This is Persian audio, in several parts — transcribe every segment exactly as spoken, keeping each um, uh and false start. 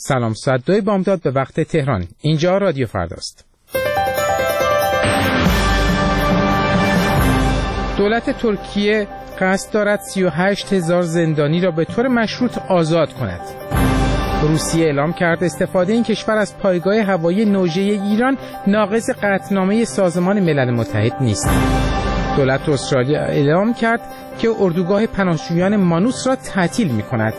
سلام، ساعت دو بامداد به وقت تهران. اینجا رادیو فرداست. دولت ترکیه قصد دارد سی و هشت هزار زندانی را به طور مشروط آزاد کند. روسیه اعلام کرد استفاده این کشور از پایگاه هوایی نوژه ایران ناقض قطعنامه سازمان ملل متحد نیست. دولت استرالیا اعلام کرد که اردوگاه پناهجویان مانوس را تعطیل می‌کند.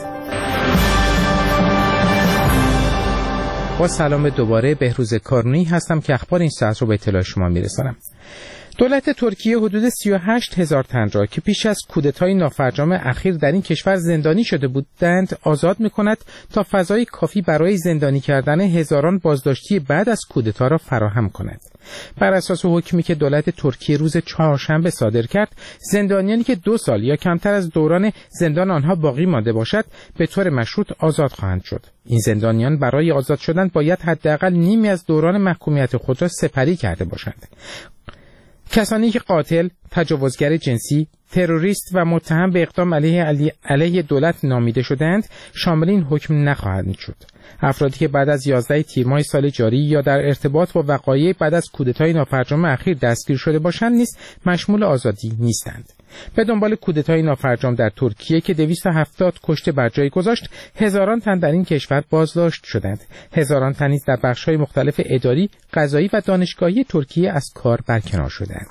با سلام دوباره، بهروز کارنی هستم که اخبار این ساعت رو به اطلاع شما میرسانم. دولت ترکیه حدود سی و هشت هزار تن را که پیش از کودتای نافرجام اخیر در این کشور زندانی شده بودند آزاد می‌کند تا فضای کافی برای زندانی کردن هزاران بازداشتی بعد از کودتا را فراهم کند. بر اساس حکمی که دولت ترکیه روز چهارشنبه صادر کرد، زندانیانی که دو سال یا کمتر از دوران زندان آنها باقی مانده باشد به طور مشروط آزاد خواهند شد. این زندانیان برای آزاد شدن باید حداقل نیمی از دوران محکومیت خود را سپری کرده باشند. کسانی که قاتل، تجاوزگر جنسی، تروریست و متهم به اقدام علیه علیه دولت نامیده شدند شامل این حکم نخواهند شد. افرادی که بعد از یازده تیر ماه سال جاری یا در ارتباط با وقایع بعد از کودتای نافرجام اخیر دستگیر شده باشند نیز مشمول آزادی نیستند. به دنبال کودتای نافرجام در ترکیه که دویست و هفتاد کشته بر جای گذاشت، هزاران تن در این کشور بازداشت شدند. هزاران تن نیز در بخش‌های مختلف اداری، قضایی و دانشگاهی ترکیه از کار برکنار شدند.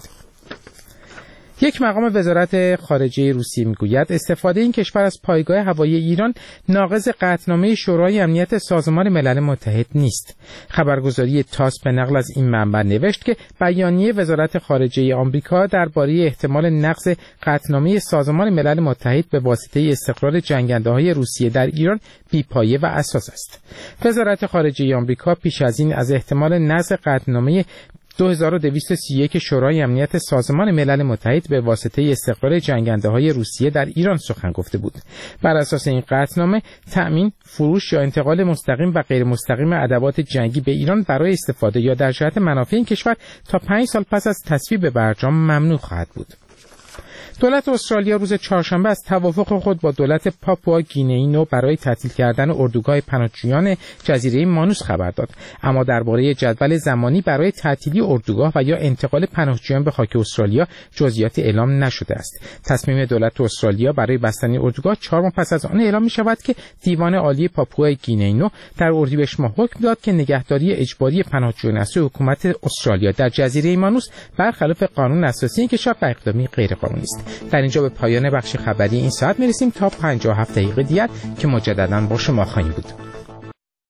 یک مقام وزارت خارجه روسیه میگوید استفاده این کشور از پایگاه هوایی ایران ناقض قطعنامه شورای امنیت سازمان ملل متحد نیست. خبرگزاری تاس به نقل از این منبع نوشت که بیانیه وزارت خارجه آمریکا درباره احتمال نقض قطعنامه سازمان ملل متحد به واسطه استقرار جنگنده‌های روسیه در ایران بی‌پایه و اساس است. وزارت خارجه آمریکا پیش از این از احتمال نقض قطعنامه دو هزار و دویست و سی و یک شورای امنیت سازمان ملل متحد به واسطه استقرار جنگنده‌های روسیه در ایران سخن گفته بود. بر اساس این قطعنامه تأمین، فروش یا انتقال مستقیم و غیر مستقیم ادوات جنگی به ایران برای استفاده یا در جهت منافع این کشور تا پنج سال پس از تصویب برجام ممنوع خواهد بود. دولت استرالیا روز چهارشنبه از توافق خود با دولت پاپوا گینئی نو برای تعطیل کردن اردوگاه پناهجویان جزیره مانوس خبر داد، اما درباره جدول زمانی برای تعطیلی اردوگاه و یا انتقال پناهجویان به خاک استرالیا جزئیات اعلام نشده است. تصمیم دولت استرالیا برای بستن اردوگاه چهار ماه پس از آن اعلام می شود که دیوان عالی پاپوا گینئی نو در اردیبهشت ماه حکم داد که نگهداری اجباری پناهجویان از سوی حکومت استرالیا در جزیره مانوس برخلاف قانون اساسی این کشور و اقدامی غیرقانونی است. در اینجا به پایان بخش خبری این ساعت میرسیم تا پنجاه و هفت دقیقه دیگر که مجددا با شما خواهیم بود.